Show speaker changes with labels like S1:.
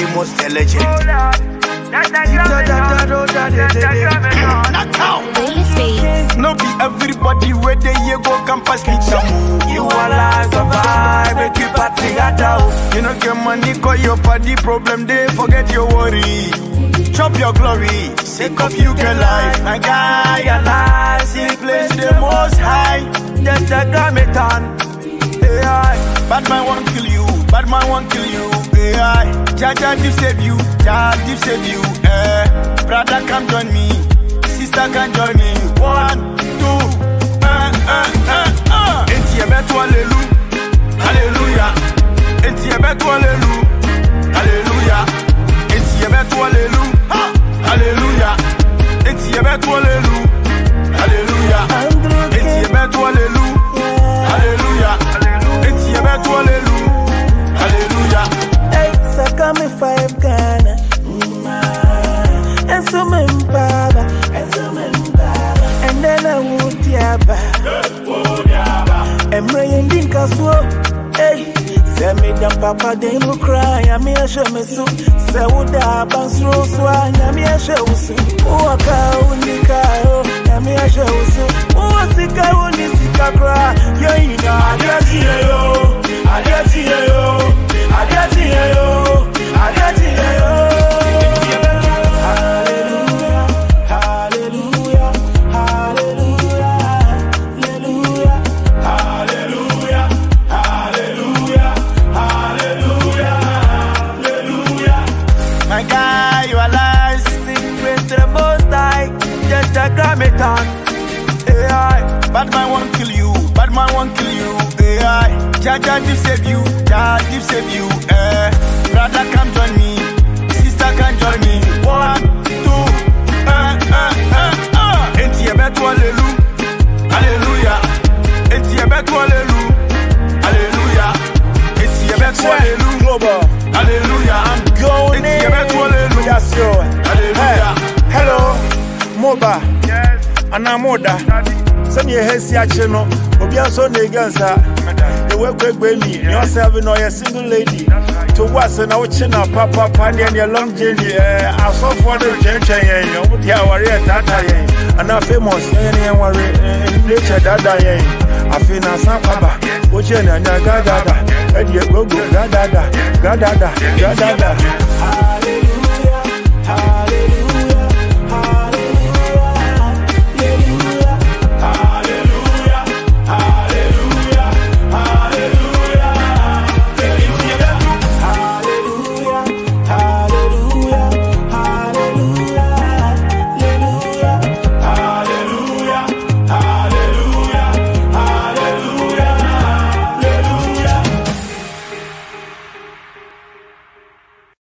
S1: most legend. No be everybody where they go campus meet some. You wanna survive, make you party at all. You know get money, call your party problem, they forget your worry. Chop your glory, sake of you get life. My guy, your life, he plays the most high. Just a Grammaton. AI, bad man won't kill you, bad man won't kill you. AI, Jaja deep save you, Jaja deep save you. Brother come join me, sister can join me. 1, 2, Enti ebetu hallelujah, hallelujah. Enti ebetu hallelujah, hallelujah. Enti ebetu hallelujah, hallelujah. Enti ebetu hallelujah, hallelujah. Enti ebetu hallelujah, hallelujah. Enti ebetu hallelujah, hallelujah.
S2: Hey, saka me 5 Ghana. And so many baba, and then I would yaba. And Rayan Dinkaso, hey, send me the papa, they will cry. I may show me so. Sauda Bansro Swan, I may show so. Oh, a cow, Nika, I may show so. Oh, a sick, I only sick a cry. You know, I got you, I got you, I got you, I got you.
S1: Bad man won't kill you, bad man won't kill you. AI, Jaja deep save you, Jaja deep save you. Brother come join me, sister can join me. 1, 2, Enti ebetu hallelujah, hallelujah. Enti ebetu hallelujah, hallelujah. Enti ebetu hallelujah, hallelujah.
S3: I'm going
S1: Enti ebetu hallelujah, hallelujah.
S3: Hello, Moba. Yes. Anamoda. Send your head, Siachino, Obiaso Neganza. The work with me, you're serving or a single lady. To what's an Ochina, Papa, Pani, and your long journey. I saw for the change, and you are Tata, and I'm famous, and worry, nature Dada. I feel a Sapa, Ochina, Gada, and you go, Gada, Gada, Gada.